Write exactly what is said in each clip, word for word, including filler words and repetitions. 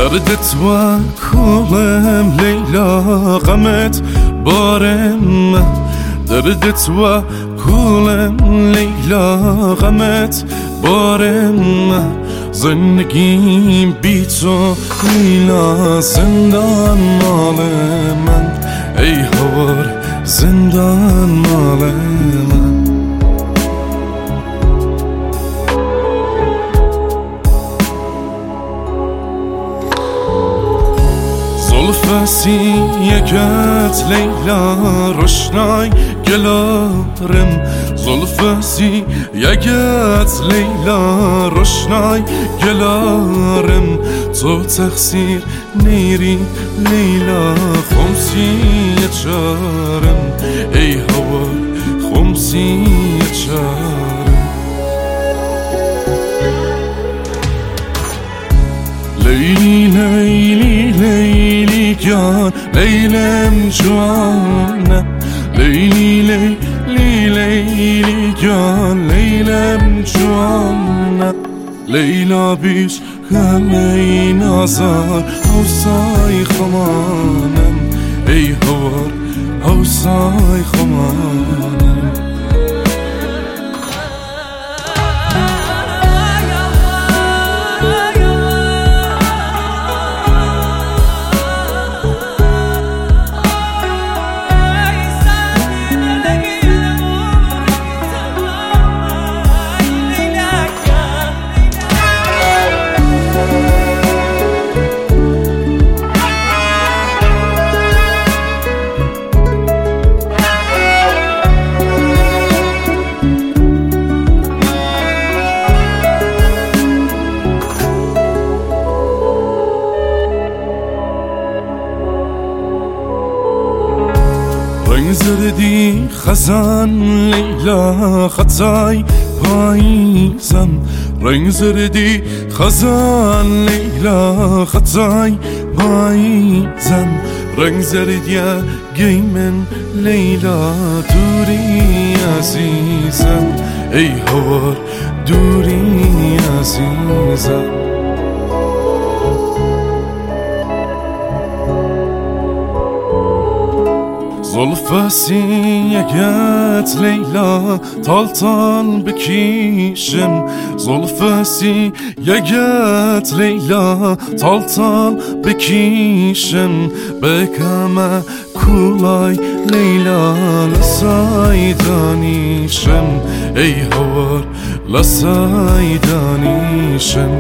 دردت و کولم لیلا غمت بارم دردت و کولم لیلا غمت بارم زندگیم بی تو لیلا زندان مال من ای هوار زندان مال من زلفسی یکت لیلا روشنای گلارم زلفسی یکت لیلا روشنای گلارم تو تقصیر نیری لیلا خمسی چارم ای هوا خمسی چارم لیلی لیلی لیلی جان لیلم جوانه لیلی لیلی لیلی جان لیلم جوانه لیلا بیش همه نازار حوصای خمانم ای هوار حوصای خمانم رنگ زردی خزان لیلا خطای پاییزم رنگ زردی خزان لیلا خطای پاییزم رنگ زردی گیمن لیلا دوری عزیزم ای هوار دوری عزیزم زلفسی یکت لیلا تال تال بکیشم زلفسی یکت لیلا تال تال بکیشم بکم کولای لیلا لسای دانیشم ای هوار لسای دانیشم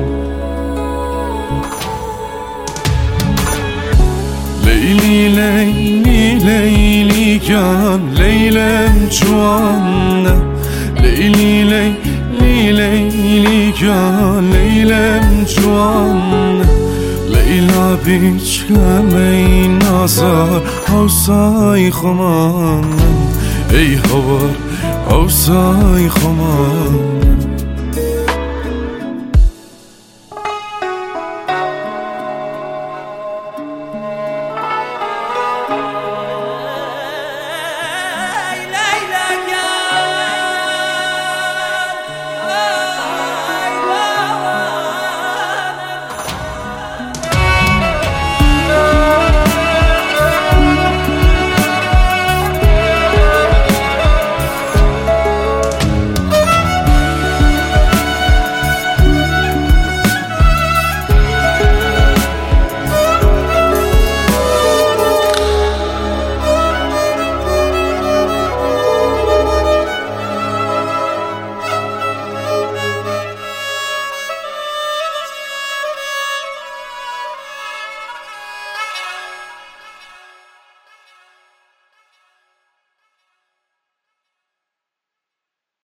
لیلی لیلی لیلی جان لیلم جوانه لیلی لیلی لیلی جان لیلم جوانه لیلا بیچ همه نازار حوصای خمانم ای هوار حوصای خمانم